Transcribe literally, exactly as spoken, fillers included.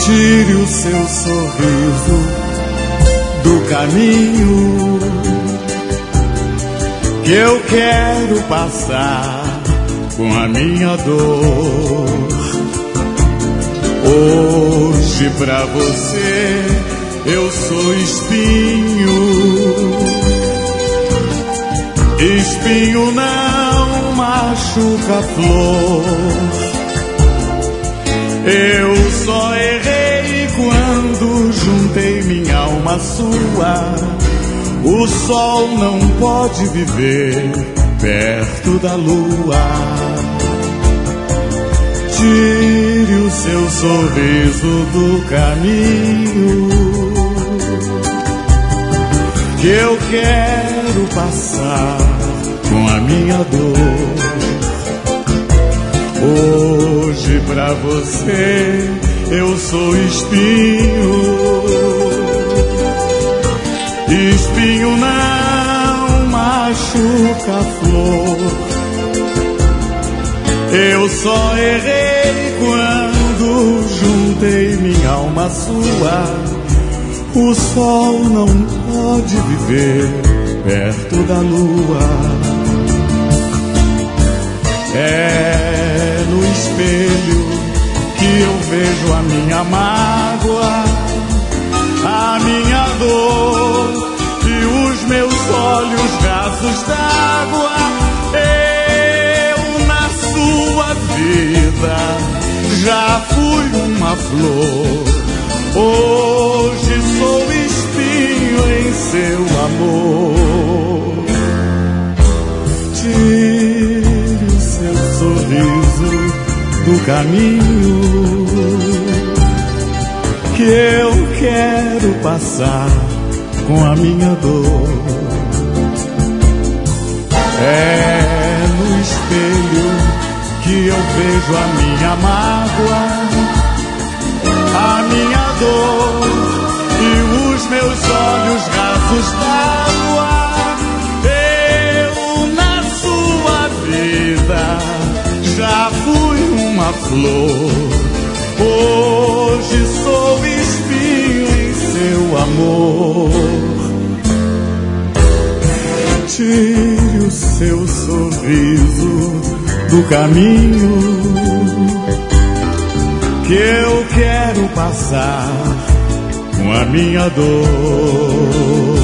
Tire o seu sorriso do caminho, que eu quero passar com a minha dor. Hoje pra você eu sou espinho. Espinho não machuca a flor. Eu só errei quando juntei minha alma à sua. O sol não pode viver perto da lua. Tire o seu sorriso do caminho, que eu quero passar com a minha dor. Hoje pra você eu sou espinho. Espinho não machuca a flor. Eu só errei quando juntei minha alma à sua. O sol não pode viver perto da lua. É no espelho que eu vejo a minha mágoa, a minha dor e os meus olhos rasos d'água. Eu na sua vida já fui uma flor. Hoje sou espinho em seu amor. Tire o seu sorriso do caminho, que eu quero passar com a minha dor. É no espelho que eu vejo a minha mágoa, a minha dor e os meus olhos rasos d'água. Eu na sua vida já fui uma flor. Hoje sou espinho em seu amor. Tire o seu sorriso do caminho, que eu quero passar com a minha dor.